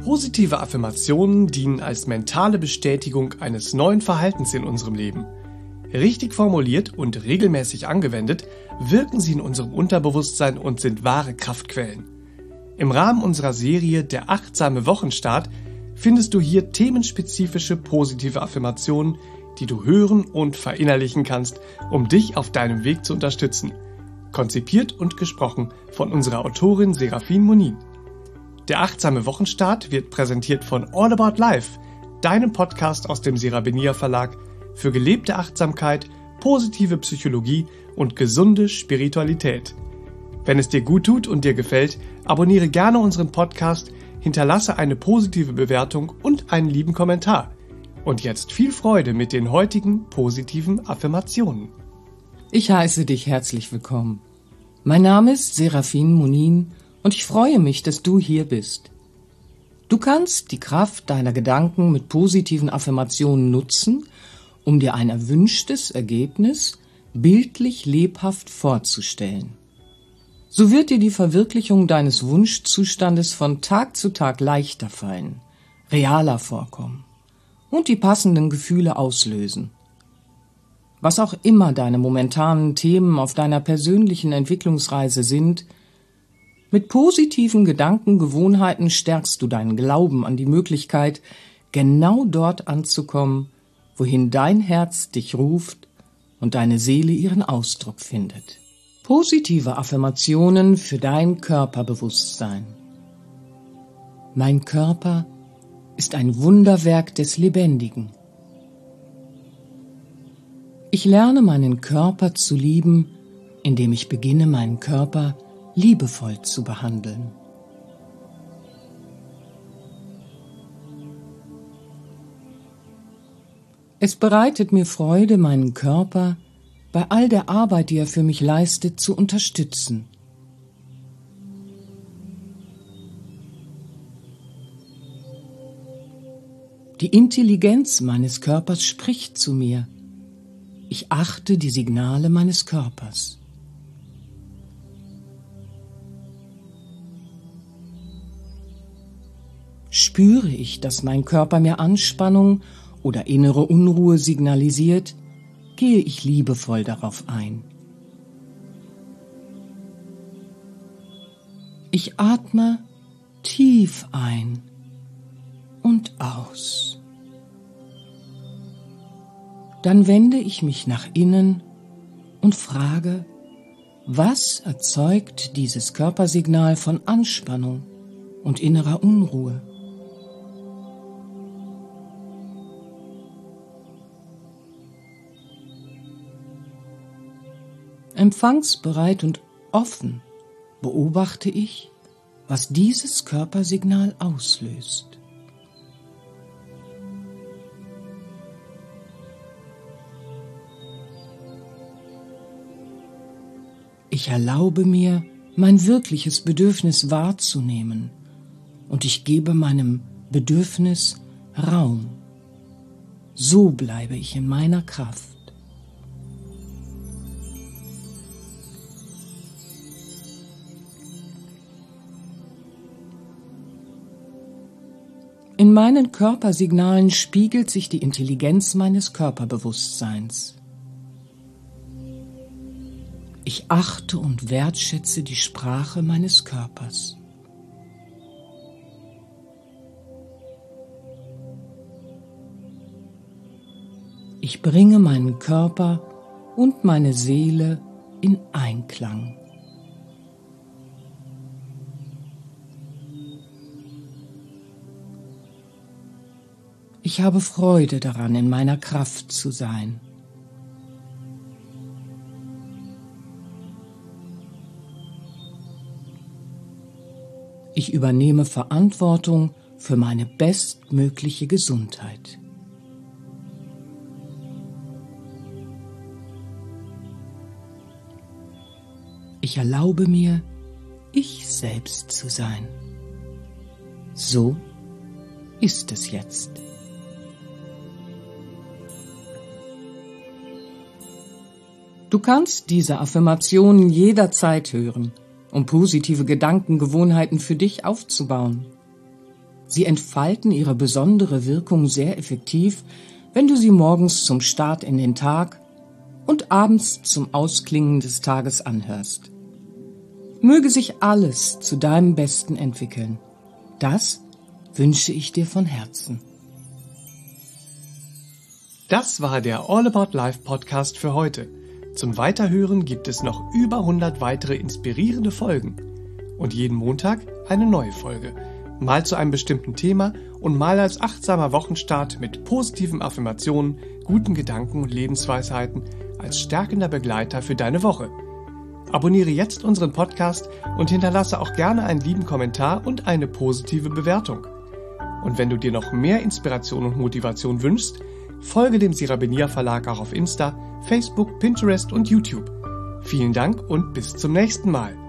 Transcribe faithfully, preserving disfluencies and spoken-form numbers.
Positive Affirmationen dienen als mentale Bestätigung eines neuen Verhaltens in unserem Leben. Richtig formuliert und regelmäßig angewendet, wirken sie in unserem Unterbewusstsein und sind wahre Kraftquellen. Im Rahmen unserer Serie Der achtsame Wochenstart findest du hier themenspezifische positive Affirmationen, die du hören und verinnerlichen kannst, um dich auf deinem Weg zu unterstützen. Konzipiert und gesprochen von unserer Autorin Serafin Monin. Der achtsame Wochenstart wird präsentiert von All About Life, deinem Podcast aus dem Serabenia Verlag für gelebte Achtsamkeit, positive Psychologie und gesunde Spiritualität. Wenn es dir gut tut und dir gefällt, abonniere gerne unseren Podcast, hinterlasse eine positive Bewertung und einen lieben Kommentar. Und jetzt viel Freude mit den heutigen positiven Affirmationen. Ich heiße dich herzlich willkommen. Mein Name ist Serafin Monin und ich freue mich, dass du hier bist. Du kannst die Kraft deiner Gedanken mit positiven Affirmationen nutzen, um dir ein erwünschtes Ergebnis bildlich lebhaft vorzustellen. So wird dir die Verwirklichung deines Wunschzustandes von Tag zu Tag leichter fallen, realer vorkommen und die passenden Gefühle auslösen. Was auch immer deine momentanen Themen auf deiner persönlichen Entwicklungsreise sind, mit positiven Gedankengewohnheiten stärkst du deinen Glauben an die Möglichkeit, genau dort anzukommen, wohin dein Herz dich ruft und deine Seele ihren Ausdruck findet. Positive Affirmationen für dein Körperbewusstsein. Mein Körper ist ein Wunderwerk des Lebendigen. Ich lerne meinen Körper zu lieben, indem ich beginne, meinen Körper liebevoll zu behandeln. Es bereitet mir Freude, meinen Körper bei all der Arbeit, die er für mich leistet, zu unterstützen. Die Intelligenz meines Körpers spricht zu mir. Ich achte die Signale meines Körpers. Spüre ich, dass mein Körper mir Anspannung oder innere Unruhe signalisiert, gehe ich liebevoll darauf ein. Ich atme tief ein und aus. Dann wende ich mich nach innen und frage, was erzeugt dieses Körpersignal von Anspannung und innerer Unruhe? Empfangsbereit und offen beobachte ich, was dieses Körpersignal auslöst. Ich erlaube mir, mein wirkliches Bedürfnis wahrzunehmen und ich gebe meinem Bedürfnis Raum. So bleibe ich in meiner Kraft. In meinen Körpersignalen spiegelt sich die Intelligenz meines Körperbewusstseins. Ich achte und wertschätze die Sprache meines Körpers. Ich bringe meinen Körper und meine Seele in Einklang. Ich habe Freude daran, in meiner Kraft zu sein. Ich übernehme Verantwortung für meine bestmögliche Gesundheit. Ich erlaube mir, ich selbst zu sein. So ist es jetzt. Du kannst diese Affirmationen jederzeit hören, um positive Gedankengewohnheiten für dich aufzubauen. Sie entfalten ihre besondere Wirkung sehr effektiv, wenn du sie morgens zum Start in den Tag und abends zum Ausklingen des Tages anhörst. Möge sich alles zu deinem Besten entwickeln. Das wünsche ich dir von Herzen. Das war der All About Life Podcast für heute. Zum Weiterhören gibt es noch über hundert weitere inspirierende Folgen. Und jeden Montag eine neue Folge. Mal zu einem bestimmten Thema und mal als achtsamer Wochenstart mit positiven Affirmationen, guten Gedanken und Lebensweisheiten als stärkender Begleiter für deine Woche. Abonniere jetzt unseren Podcast und hinterlasse auch gerne einen lieben Kommentar und eine positive Bewertung. Und wenn du dir noch mehr Inspiration und Motivation wünschst, folge dem Sirabenia Verlag auch auf Insta, Facebook, Pinterest und YouTube. Vielen Dank und bis zum nächsten Mal.